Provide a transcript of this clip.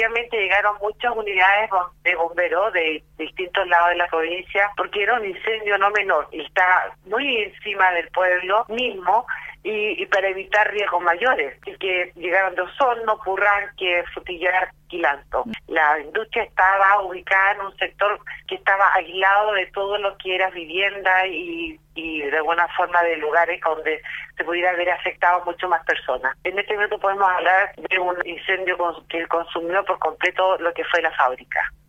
efectivamente llegaron muchas unidades de bomberos de distintos lados de la provincia, porque era un incendio no menor, y está muy encima del pueblo mismo, y para evitar riesgos mayores, y que llegaron de Osorno, Purranque, Frutillar, Quilanto. La industria estaba ubicada en un sector que estaba aislado de todo lo que era vivienda y de alguna forma de lugares donde se pudiera haber afectado mucho más personas. En este momento podemos hablar de un incendio que consumió por completo lo que fue la fábrica.